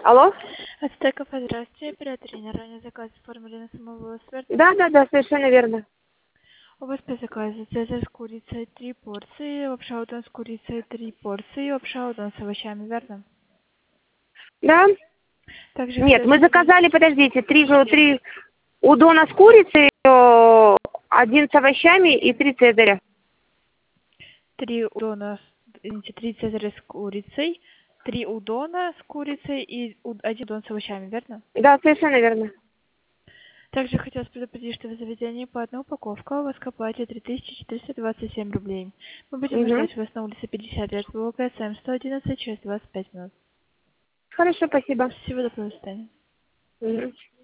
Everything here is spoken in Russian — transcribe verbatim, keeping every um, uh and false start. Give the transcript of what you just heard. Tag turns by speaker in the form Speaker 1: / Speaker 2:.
Speaker 1: Алло?
Speaker 2: Ацтеков, здравствуйте. Оператор ранее заказ оформили на самого сверта.
Speaker 1: Да, да, да, совершенно верно.
Speaker 2: У вас по заказу цезарь с курицей три порции, лапша удон с курицей три порции, лапша удон с овощами, верно?
Speaker 1: Да?
Speaker 2: Также
Speaker 1: Нет,
Speaker 2: хотелось
Speaker 1: мы
Speaker 2: спросить
Speaker 1: заказали, подождите, три, же- три удона с курицей, э, один с овощами и три цезаря.
Speaker 2: три удона, с- извините, три цезаря с курицей, три удона с курицей и уд- один удон с овощами, верно?
Speaker 1: Да, совершенно верно.
Speaker 2: Также хотелось предупредить, что в заведении по одной упаковке у вас к оплате три тысячи четыреста двадцать семь рублей. Мы будем
Speaker 1: Угу.
Speaker 2: ждать вас на улице пятьдесят лет, в ГСМ сто одиннадцать через двадцать пять минут.
Speaker 1: Хорошо, спасибо.
Speaker 2: Всего доброго, до свидания.
Speaker 1: Мгм.